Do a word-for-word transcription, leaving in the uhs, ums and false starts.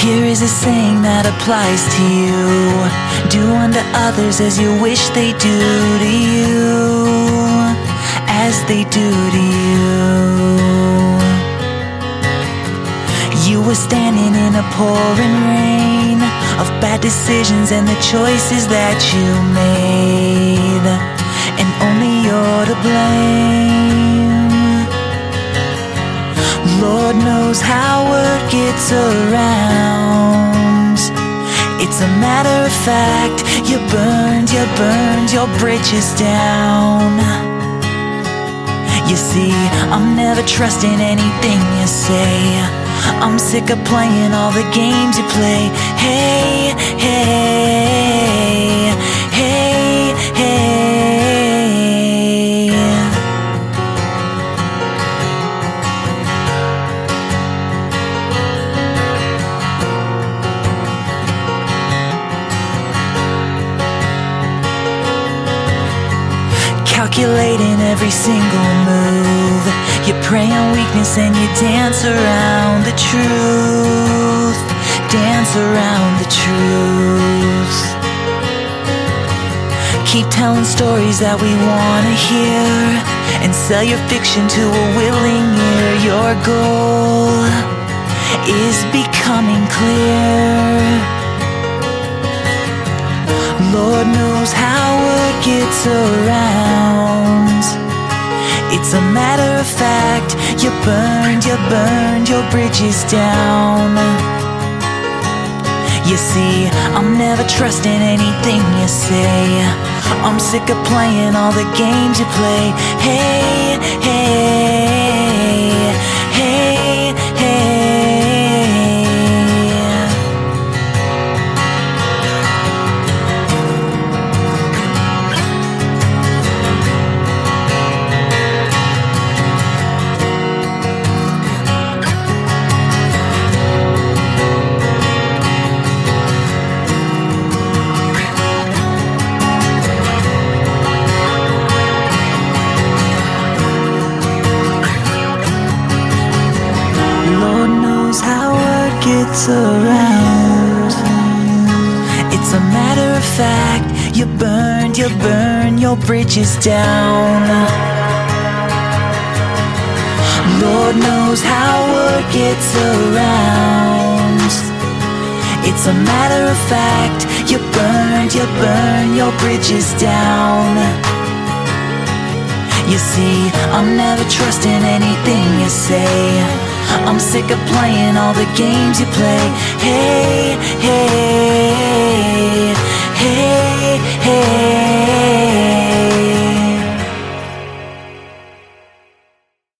Here is a saying that applies to you: do unto others as you wish they do to you, as they do to you. You were standing in a pouring rain of bad decisions and the choices that you made, and only you're to blame. Lord knows how word gets around. It's a matter of fact, you burned, you burned your bridges down. You see, I'm never trusting anything you say. I'm sick of playing all the games you play. Hey, hey, hey, hey. Calculating every single move. You prey on weakness and you dance around the truth. Dance around the truth. Keep telling stories that we wanna hear and sell your fiction to a willing ear. Your goal is becoming clear. Lord knows how word gets around. It's a matter of fact, you burned, you burned your bridges down. You see, I'm never trusting anything you say. I'm sick of playing all the games you play. Hey, hey, hey, hey. Gets around. It's a matter of fact, you burned, you burn your bridges down. Lord knows how word gets around. It's a matter of fact, you burned, you burn your bridges down. You see, I'm never trusting anything you say. I'm sick of playing all the games you play. Hey, hey, hey, hey.